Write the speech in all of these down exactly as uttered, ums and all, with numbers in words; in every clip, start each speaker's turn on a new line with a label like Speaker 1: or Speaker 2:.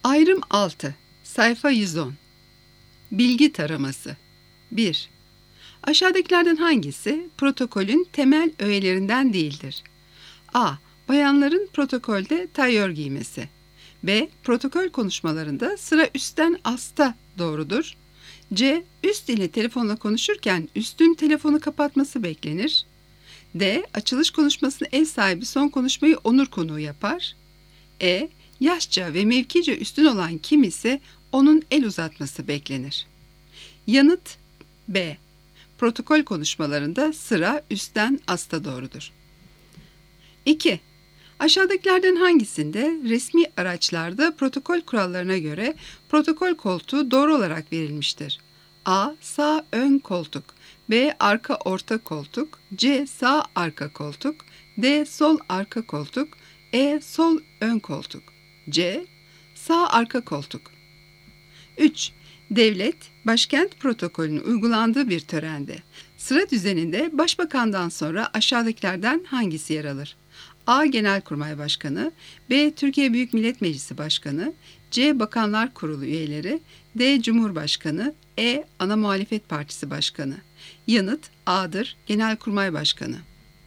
Speaker 1: Ayrım altı. Sayfa yüz on. Bilgi taraması. bir. Aşağıdakilerden hangisi protokolün temel öğelerinden değildir? A. Bayanların protokolde tayör giymesi. B. Protokol konuşmalarında sıra üstten asta doğrudur. C. Üst ile telefonla konuşurken üstün telefonu kapatması beklenir. D. Açılış konuşmasını ev sahibi son konuşmayı onur konuğu yapar. E. Yaşça ve mevkice üstün olan kim ise onun el uzatması beklenir. Yanıt B. Protokol konuşmalarında sıra üstten asta doğrudur. iki. Aşağıdakilerden hangisinde resmi araçlarda protokol kurallarına göre protokol koltuğu doğru olarak verilmiştir? A. Sağ ön koltuk. B. Arka orta koltuk. C. Sağ arka koltuk. D. Sol arka koltuk. E. Sol ön koltuk. C. Sağ arka koltuk. üç. Devlet, başkent protokolünün uygulandığı bir törende sıra düzeninde başbakandan sonra aşağıdakilerden hangisi yer alır? A. Genelkurmay Başkanı. B. Türkiye Büyük Millet Meclisi Başkanı. C. Bakanlar Kurulu üyeleri. D. Cumhurbaşkanı. E. Ana Muhalefet Partisi Başkanı. Yanıt A'dır. Genelkurmay Başkanı.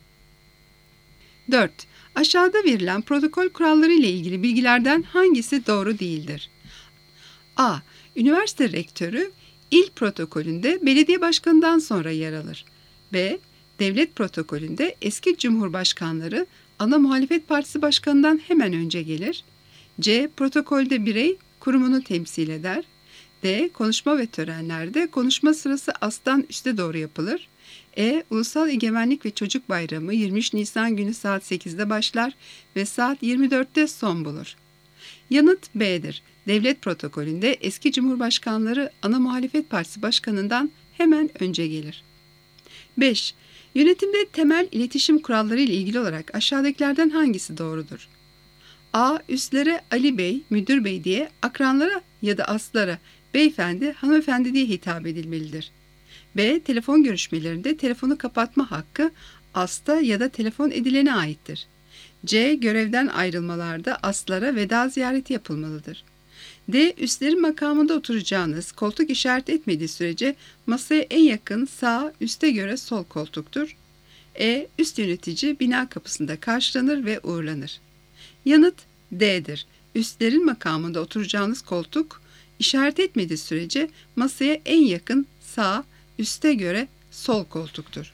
Speaker 1: dört. Aşağıda verilen protokol kuralları ile ilgili bilgilerden hangisi doğru değildir? A. Üniversite rektörü il protokolünde belediye başkanından sonra yer alır. B. Devlet protokolünde eski cumhurbaşkanları ana muhalefet partisi başkanından hemen önce gelir. C. Protokolde birey kurumunu temsil eder. D. Konuşma ve törenlerde konuşma sırası astan üste doğru yapılır. E. Ulusal Egemenlik ve Çocuk Bayramı yirmi üç Nisan günü saat sekizde başlar ve saat yirmi dörtte son bulur. Yanıt B'dir. Devlet protokolünde eski cumhurbaşkanları ana muhalefet partisi başkanından hemen önce gelir. beş. Yönetimde temel iletişim kuralları ile ilgili olarak aşağıdakilerden hangisi doğrudur? A. Üstlere Ali Bey, Müdür Bey diye, akranlara ya da astlara beyefendi, hanımefendi diye hitap edilmelidir. B. Telefon görüşmelerinde telefonu kapatma hakkı asta ya da telefon edilene aittir. C. Görevden ayrılmalarda astlara veda ziyareti yapılmalıdır. D. Üstlerin makamında oturacağınız koltuk işaret etmediği sürece masaya en yakın sağ, üste göre sol koltuktur. E. Üst yönetici bina kapısında karşılanır ve uğurlanır. Yanıt D'dir. Üstlerin makamında oturacağınız koltuk işaret etmediği sürece masaya en yakın sağ, üste göre sol koltuktur.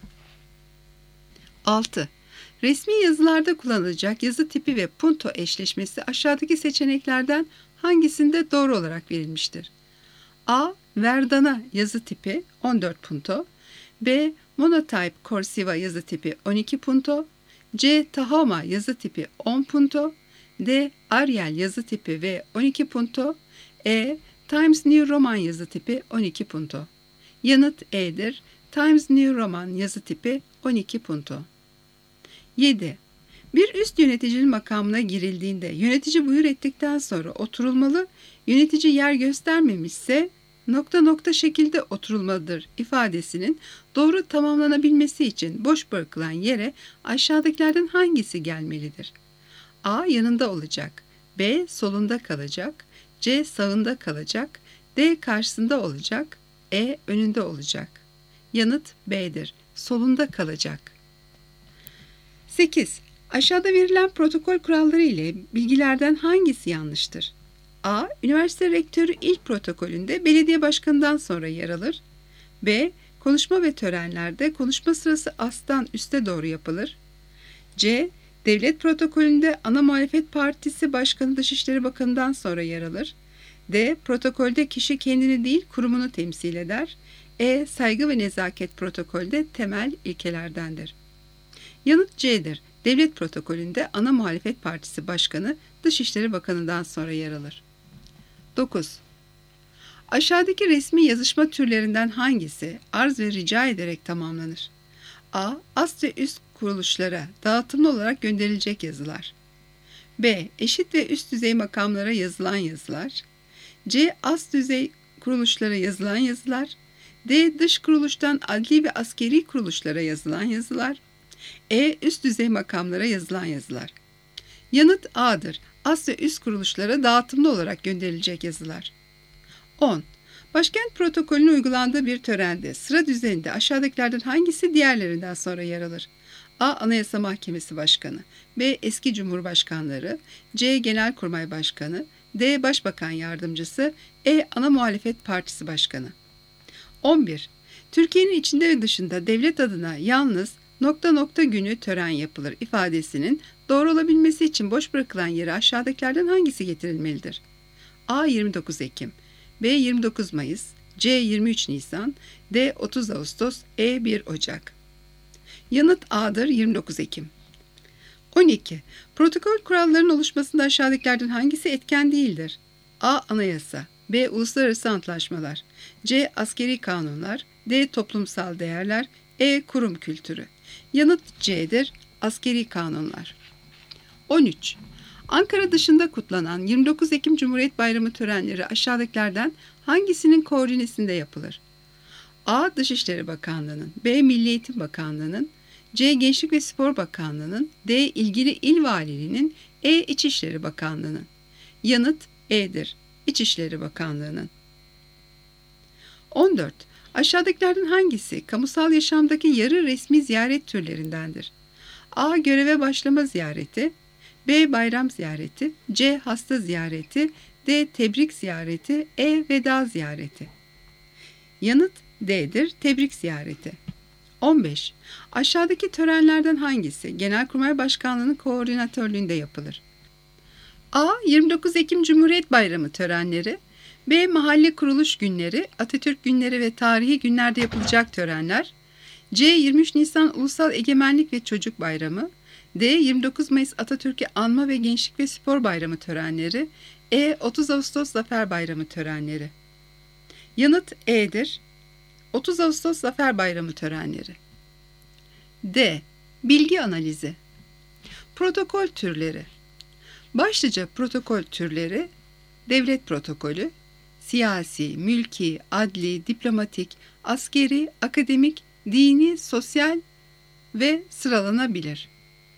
Speaker 1: altı. Resmi yazılarda kullanılacak yazı tipi ve punto eşleşmesi aşağıdaki seçeneklerden hangisinde doğru olarak verilmiştir? A. Verdana yazı tipi on dört punto. B. Monotype Cursiva yazı tipi on iki punto. C. Tahoma yazı tipi on punto. D. Arial yazı tipi ve on iki punto. E. Times New Roman yazı tipi on iki punto. Yanıt E'dir. Times New Roman yazı tipi on iki punto. yedi. Bir üst yöneticinin makamına girildiğinde yönetici buyur ettikten sonra oturulmalı, yönetici yer göstermemişse nokta nokta şekilde oturulmalıdır ifadesinin doğru tamamlanabilmesi için boş bırakılan yere aşağıdakilerden hangisi gelmelidir? A. Yanında olacak. B. Solunda kalacak. C. Sağında kalacak. D. Karşısında olacak. E. Önünde olacak. Yanıt B'dir. Solunda kalacak. sekiz. Aşağıda verilen protokol kuralları ile bilgilerden hangisi yanlıştır? A. Üniversite rektörü il protokolünde belediye başkanından sonra yer alır. B. Konuşma ve törenlerde konuşma sırası astan üste doğru yapılır. C. Devlet protokolünde ana muhalefet partisi başkanı Dışişleri Bakanı'ndan sonra yer alır. D. Protokolde kişi kendini değil kurumunu temsil eder. E. Saygı ve nezaket protokolde temel ilkelerdendir. Yanıt C'dir. Devlet protokolünde ana muhalefet partisi başkanı Dışişleri Bakanı'ndan sonra yer alır. dokuz. Aşağıdaki resmi yazışma türlerinden hangisi arz ve rica ederek tamamlanır? A. Ast ve üst kuruluşlara dağıtımlı olarak gönderilecek yazılar. B. Eşit ve üst düzey makamlara yazılan yazılar. C. Ast düzey kuruluşlara yazılan yazılar. D. Dış kuruluştan adli ve askeri kuruluşlara yazılan yazılar. E. Üst düzey makamlara yazılan yazılar. Yanıt A'dır. As ve üst kuruluşlara dağıtımlı olarak gönderilecek yazılar. on. Başkent protokolünün uygulandığı bir törende sıra düzeninde aşağıdakilerden hangisi diğerlerinden sonra yer alır? A. Anayasa Mahkemesi Başkanı, B. Eski Cumhurbaşkanları, C. Genelkurmay Başkanı, D. Başbakan Yardımcısı, E. Ana Muhalefet Partisi Başkanı. on bir. Türkiye'nin içinde ve dışında devlet adına yalnız nokta nokta günü tören yapılır ifadesinin doğru olabilmesi için boş bırakılan yere aşağıdakilerden hangisi getirilmelidir? A. yirmi dokuz Ekim, B. yirmi dokuz Mayıs, C. yirmi üç Nisan, D. otuz Ağustos, E. bir Ocak. Yanıt A'dır, yirmi dokuz Ekim. on iki. Protokol kurallarının oluşmasında aşağıdakilerden hangisi etken değildir? A. Anayasa, B. Uluslararası antlaşmalar, C. Askeri kanunlar, D. Toplumsal değerler, E. Kurum kültürü. Yanıt C'dir, askeri kanunlar. on üç. Ankara dışında kutlanan yirmi dokuz Ekim Cumhuriyet Bayramı törenleri aşağıdakilerden hangisinin koordinesinde yapılır? A. Dışişleri Bakanlığı'nın, B. Milli Eğitim Bakanlığı'nın, C. Gençlik ve Spor Bakanlığı'nın, D. İlgili il valiliğinin, E. İçişleri Bakanlığı'nın. Yanıt E'dir, İçişleri Bakanlığı'nın. on dört. Aşağıdakilerden hangisi kamusal yaşamdaki yarı resmi ziyaret türlerindendir? A. Göreve başlama ziyareti, B. Bayram ziyareti, C. Hasta ziyareti, D. Tebrik ziyareti, E. Veda ziyareti. Yanıt D'dir, tebrik ziyareti. on beş. Aşağıdaki törenlerden hangisi Genelkurmay Başkanlığı'nın koordinatörlüğünde yapılır? A. yirmi dokuz Ekim Cumhuriyet Bayramı törenleri, B. Mahalle kuruluş günleri, Atatürk günleri ve tarihi günlerde yapılacak törenler, C. yirmi üç Nisan Ulusal Egemenlik ve Çocuk Bayramı, D. yirmi dokuz Mayıs Atatürk'ü Anma ve Gençlik ve Spor Bayramı törenleri, E. otuz Ağustos Zafer Bayramı törenleri. Yanıt E'dir, otuz Ağustos Zafer Bayramı törenleri. D. Bilgi analizi. Protokol türleri. Başlıca protokol türleri: devlet protokolü, siyasi, mülki, adli, diplomatik, askeri, akademik, dini, sosyal ve sıralanabilir.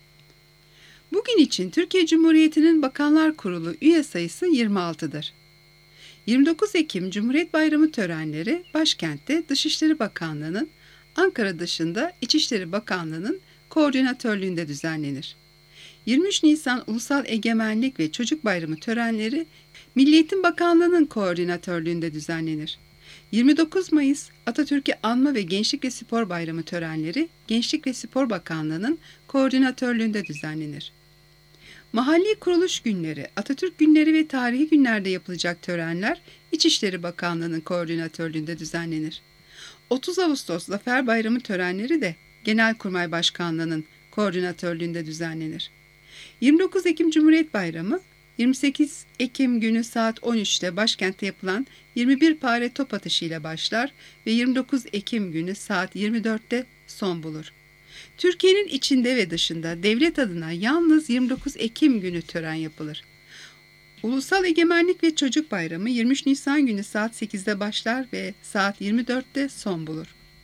Speaker 1: Bugün için Türkiye Cumhuriyeti'nin Bakanlar Kurulu üye sayısı yirmi altıdır. yirmi dokuz Ekim Cumhuriyet Bayramı törenleri başkentte Dışişleri Bakanlığı'nın, Ankara dışında İçişleri Bakanlığı'nın koordinatörlüğünde düzenlenir. yirmi üç Nisan Ulusal Egemenlik ve Çocuk Bayramı törenleri Milli Eğitim Bakanlığı'nın koordinatörlüğünde düzenlenir. yirmi dokuz Mayıs Atatürk'ü Anma ve Gençlik ve Spor Bayramı törenleri Gençlik ve Spor Bakanlığı'nın koordinatörlüğünde düzenlenir. Mahalli kuruluş günleri, Atatürk günleri ve tarihi günlerde yapılacak törenler İçişleri Bakanlığı'nın koordinatörlüğünde düzenlenir. otuz Ağustos Zafer Bayramı törenleri de Genelkurmay Başkanlığı'nın koordinatörlüğünde düzenlenir. yirmi dokuz Ekim Cumhuriyet Bayramı, yirmi sekiz Ekim günü saat on üçte başkentte yapılan yirmi bir pare top atışı ile başlar ve yirmi dokuz Ekim günü saat yirmi dörtte son bulur. Türkiye'nin içinde ve dışında devlet adına yalnız yirmi dokuz Ekim günü tören yapılır. Ulusal Egemenlik ve Çocuk Bayramı yirmi üç Nisan günü saat sekizde başlar ve saat yirmi dörtte son bulur.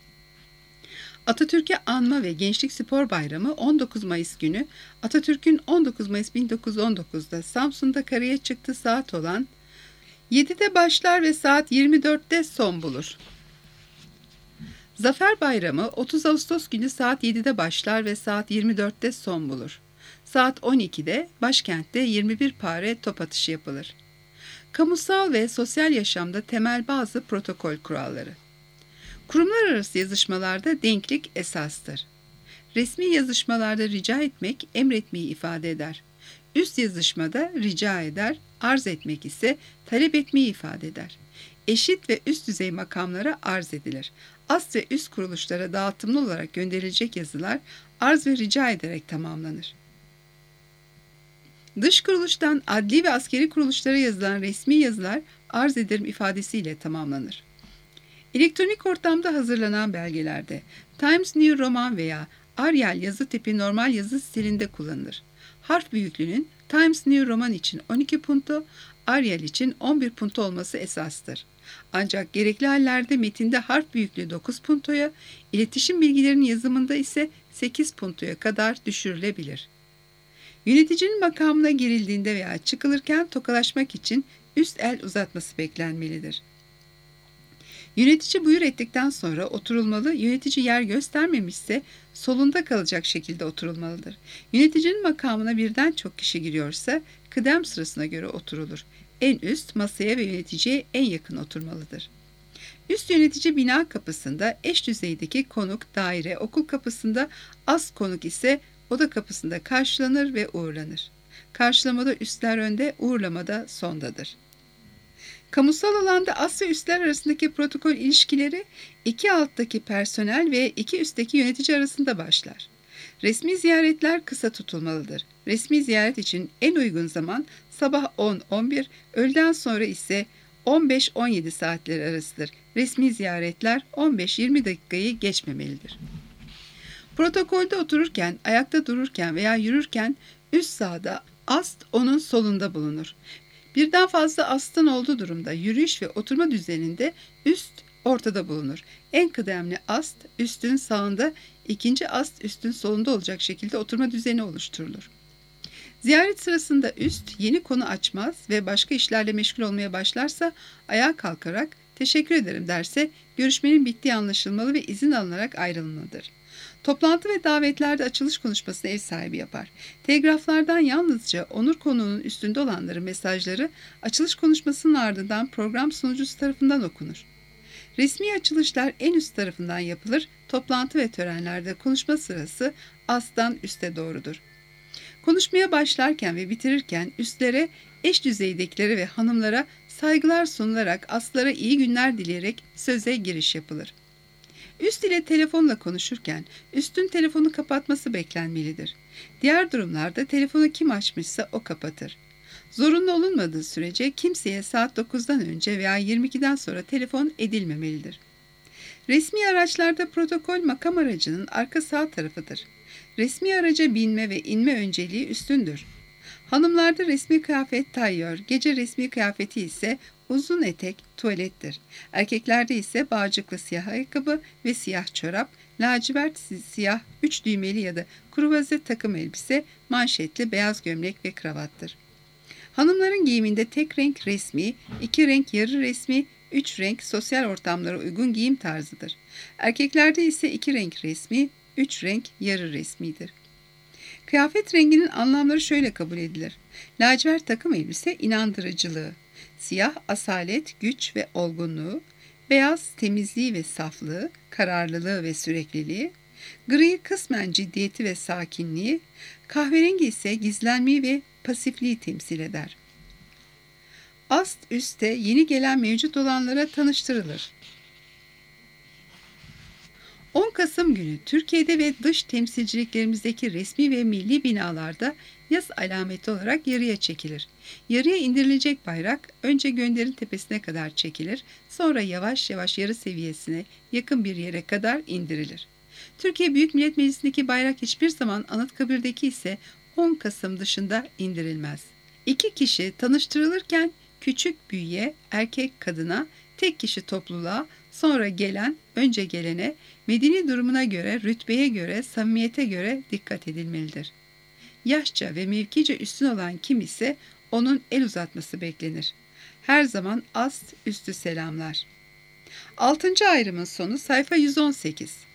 Speaker 1: Atatürk'ü Anma ve Gençlik Spor Bayramı on dokuz Mayıs günü Atatürk'ün on dokuz Mayıs bin dokuz yüz on dokuzda Samsun'da karaya çıktığı saat olan yedide başlar ve saat yirmi dörtte son bulur. Zafer Bayramı otuz Ağustos günü saat yedide başlar ve saat yirmi dörtte son bulur. Saat on ikide başkentte yirmi bir pare top atışı yapılır. Kamusal ve sosyal yaşamda temel bazı protokol kuralları. Kurumlar arası yazışmalarda denklik esastır. Resmi yazışmalarda rica etmek, emretmeyi ifade eder. Üst yazışmada rica eder, arz etmek ise talep etmeyi ifade eder. Eşit ve üst düzey makamlara arz edilir. Ast ve üst kuruluşlara dağıtımlı olarak gönderilecek yazılar arz ve rica ederek tamamlanır. Dış kuruluştan adli ve askeri kuruluşlara yazılan resmi yazılar arz ederim ifadesiyle tamamlanır. Elektronik ortamda hazırlanan belgelerde Times New Roman veya Arial yazı tipi normal yazı stilinde kullanılır. Harf büyüklüğünün Times New Roman için on iki punto, Arial için on bir punto olması esastır. Ancak gerekli hallerde metinde harf büyüklüğü dokuz puntoya, iletişim bilgilerinin yazımında ise sekiz puntoya kadar düşürülebilir. Yöneticinin makamına girildiğinde veya çıkılırken tokalaşmak için üst el uzatması beklenmelidir. Yönetici buyur ettikten sonra oturulmalı, yönetici yer göstermemişse solunda kalacak şekilde oturulmalıdır. Yöneticinin makamına birden çok kişi giriyorsa kıdem sırasına göre oturulur. En üst masaya ve yöneticiye en yakın oturmalıdır. Üst yönetici bina kapısında, eş düzeydeki konuk, daire, okul kapısında, az konuk ise oda kapısında karşılanır ve uğurlanır. Karşılamada üstler önde, uğurlamada sondadır. Kamusal alanda as ve üstler arasındaki protokol ilişkileri iki alttaki personel ve iki üstteki yönetici arasında başlar. Resmi ziyaretler kısa tutulmalıdır. Resmi ziyaret için en uygun zaman sabah on on bir, öğleden sonra ise on beş on yedi saatleri arasıdır. Resmi ziyaretler on beş yirmi dakikayı geçmemelidir. Protokolde otururken, ayakta dururken veya yürürken üst sağda, ast onun solunda bulunur. Birden fazla astın olduğu durumda yürüyüş ve oturma düzeninde üst ortada bulunur. En kıdemli ast üstün sağında, ikinci ast üstün solunda olacak şekilde oturma düzeni oluşturulur. Ziyaret sırasında üst yeni konu açmaz ve başka işlerle meşgul olmaya başlarsa ayağa kalkarak teşekkür ederim derse görüşmenin bittiği anlaşılmalı ve izin alınarak ayrılmalıdır. Toplantı ve davetlerde açılış konuşmasını ev sahibi yapar. Telgraflardan yalnızca onur konuğunun üstünde olanların mesajları açılış konuşmasının ardından program sunucusu tarafından okunur. Resmi açılışlar en üst tarafından yapılır, toplantı ve törenlerde konuşma sırası asttan üste doğrudur. Konuşmaya başlarken ve bitirirken üstlere, eş düzeydekilere ve hanımlara saygılar sunularak astlara iyi günler dileyerek söze giriş yapılır. Üst ile telefonla konuşurken üstün telefonu kapatması beklenmelidir. Diğer durumlarda telefonu kim açmışsa o kapatır. Zorunlu olunmadığı sürece kimseye saat dokuzdan önce veya yirmi ikiden sonra telefon edilmemelidir. Resmi araçlarda protokol makam aracının arka sağ tarafıdır. Resmi araca binme ve inme önceliği üstündür. Hanımlarda resmi kıyafet tayyör, gece resmi kıyafeti ise uzun etek, tuvalettir. Erkeklerde ise bağcıklı siyah ayakkabı ve siyah çorap, lacivert siyah üç düğmeli ya da kruvaze takım elbise, manşetli beyaz gömlek ve kravattır. Hanımların giyiminde tek renk resmi, iki renk yarı resmi, üç renk sosyal ortamlara uygun giyim tarzıdır. Erkeklerde ise iki renk resmi, üç renk yarı resmidir. Kıyafet renginin anlamları şöyle kabul edilir. Lacivert takım elbise inandırıcılığı, siyah asalet, güç ve olgunluğu, beyaz temizliği ve saflığı, kararlılığı ve sürekliliği, gri kısmen ciddiyeti ve sakinliği, kahverengi ise gizlenmeyi ve pasifliği temsil eder. Ast üste yeni gelen mevcut olanlara tanıştırılır. on Kasım günü Türkiye'de ve dış temsilciliklerimizdeki resmi ve milli binalarda yas alameti olarak yarıya çekilir. Yarıya indirilecek bayrak önce gönderin tepesine kadar çekilir, sonra yavaş yavaş yarı seviyesine yakın bir yere kadar indirilir. Türkiye Büyük Millet Meclisi'ndeki bayrak hiçbir zaman Anıtkabir'deki ise on Kasım dışında indirilmez. İki kişi tanıştırılırken küçük büyüğe, erkek kadına, tek kişi topluluğa, sonra gelen, önce gelene, medeni durumuna göre, rütbeye göre, samimiyete göre dikkat edilmelidir. Yaşça ve mevkice üstün olan kim ise onun el uzatması beklenir. Her zaman ast üstü selamlar. altıncı ayrımın sonu sayfa yüz on sekiz.